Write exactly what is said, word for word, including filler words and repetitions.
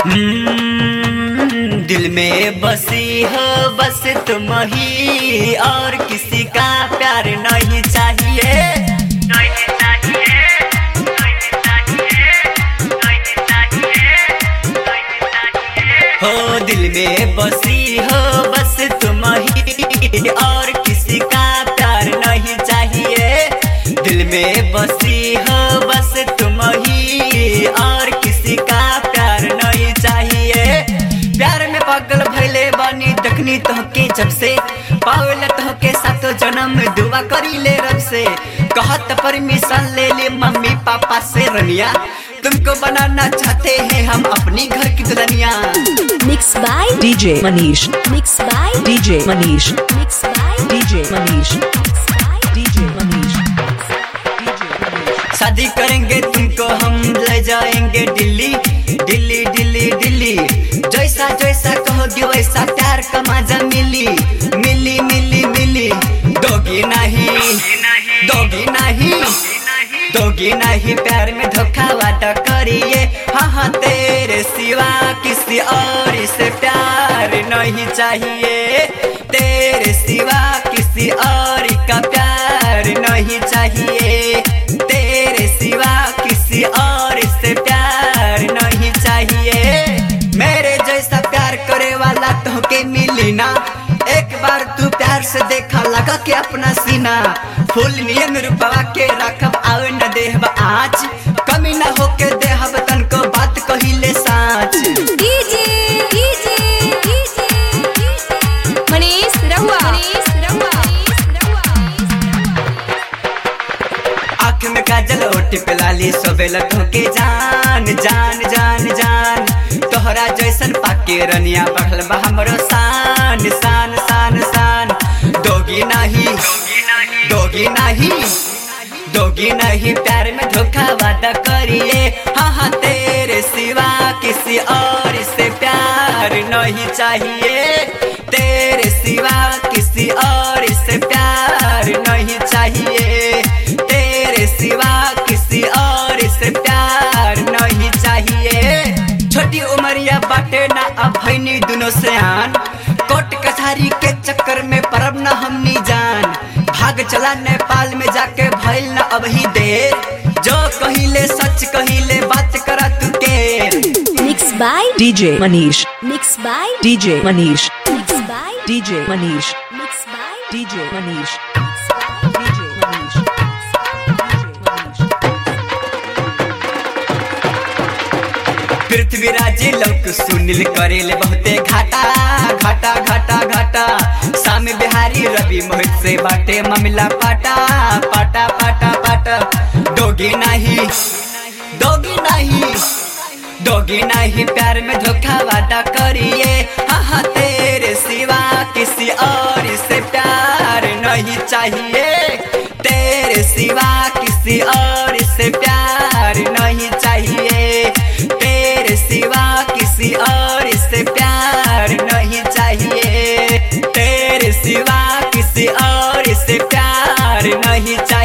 दिल में बसी हो बस तुम ही, और किसी का प्यार नहीं चाहिए, नहीं चाहिए, नहीं चाहिए, नहीं चाहिए, नहीं चाहिए। हो दिल में बसी हो बस तुम ही, और किसी का प्यार नहीं चाहिए। दिल में बसी हो बस तुम ही, और किसी का प्यार नहीं चाहिए। प्यार में पागल भइले बानी देखनी तोहके जब से, पावेला तोहके सातो जन्म दुआ करी ले रब से। कहत परमिशन ले ले मम्मी पापा से रनिया, तुमको बनाना चाहते हैं हम अपनी घर की दुल्हनिया। Mix by DJ Manish, mix by DJ Manish, mix by DJ Manish, DJ Manish. शादी करेंगे तुमको हम ले जाएंगे दिल्ली, दिल्ली दिल्ली दिल्ली। जैसा जैसा कहोगे वैसा प्यार का मजा मिली, मिली मिली मिली। दोगी नहीं, दोगी नहीं, दोगी नहीं, प्यार में धोखा वादा करिए। हाँ हाँ तेरे सिवा किसी और से प्यार नहीं चाहिए, तेरे सिवा किसी और का प्यार नहीं चाहिए, तेरे सिवा किसी और से प्यार नहीं चाहिए। मेरे जैसा प्यार करे वाला तोहके मिली ना, एक बार तू प्यार से देखा लगा के अपना सीना। फूल नियन रूपवा के रखब आवे न देहब आज, कमी न होके देहब तनको बात कहिले साँच। डीजे डीजे डीजे मनीष रहुआ, मनीष रहुआ, आँख में काजल ओठ पे लाली सोबेला तोहके जान जान जान जान। तोहरा जैसन पाके रनिया बढ़ल बा हमरो शान शान शान शान। दोगी नहीं, दोगी नहीं, दोगी नहीं, प्यार में धोखा वादा करिए। हाँ हाँ तेरे सिवा किसी और से प्यार नहीं चाहिए, तेरे सिवा किसी और से प्यार नहीं चाहिए, तेरे सिवा किसी और से प्यार नहीं चाहिए। छोटी उमरिया बाटे ना अब भैनी दुनो से आन, कोर्ट कचहरी के चक्कर में परब न हमनी जान। भाग चला नेपाल में जाके भइल न अब ही देर, जो कहिले सच कहिले बात करा तू के। Mix by DJ Manish, mix by DJ Manish, mix by DJ Manish, mix by DJ Manish, DJ Manish. Prithviraj लोक सुनील करेले बहुते घाटा घाटा घाटा घाटा। शाम बिहारी रवि मोहित से बाटे मामला पाटा पाटा पाटा पाटा। दोगी नहीं, दोगी नहीं, दोगी नहीं, प्यार में धोखा वादा करिए। हाँ हाँ तेरे सिवा किसी और से प्यार नहीं चाहिए, तेरे सिवा किसी और से प्यार नहीं चाहिए, तेरे सिवा किसी और से प्यार नहीं चाहिए, तेरे सिवा किसी और से प्यार नहीं चाहिए।